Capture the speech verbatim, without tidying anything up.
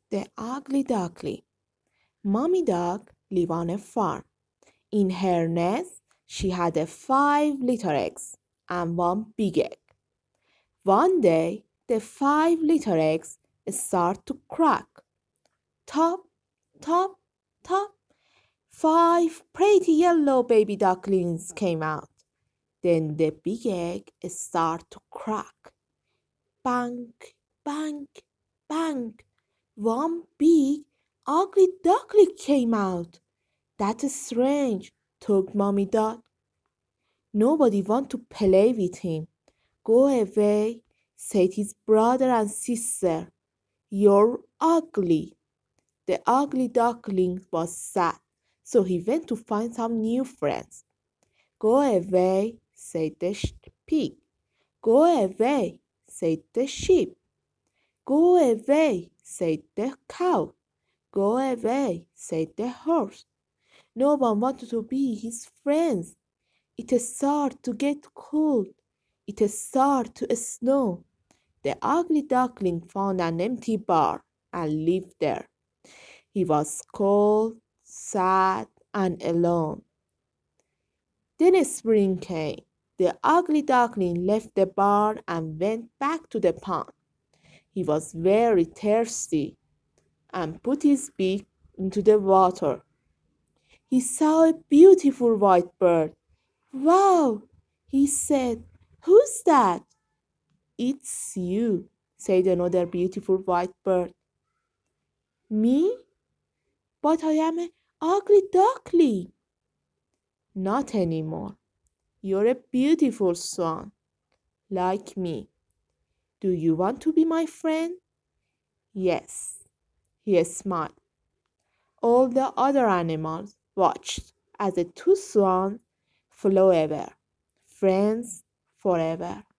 The ugly duckling. Mommy duck lived on a farm. In her nest, she had a five little eggs and one big egg. One day, the five little eggs start to crack. Top, top, top. Five pretty yellow baby ducklings came out. Then the big egg start to crack. Bang, bang, bang. One big, ugly duckling came out. That's strange, thought Mommy Duck. Nobody want to play with him. Go away, said his brother and sister. You're ugly. The ugly duckling was sad, so he went to find some new friends. Go away, said the pig. Go away, said the sheep. Go away, said the cow. Go away, said the horse. No one wanted to be his friends. It started to get cold. It started to snow. The ugly duckling found an empty barn and lived there. He was cold, sad, and alone. Then spring came. The ugly duckling left the barn and went back to the pond. He was very thirsty and put his beak into the water. He saw a beautiful white bird. Wow, he said, who's that? It's you, said another beautiful white bird. Me? But I am an ugly duckling. Not anymore. You're a beautiful swan, like me. Do you want to be my friend? Yes, he smiled. All the other animals watched as the two swans flew away, friends forever.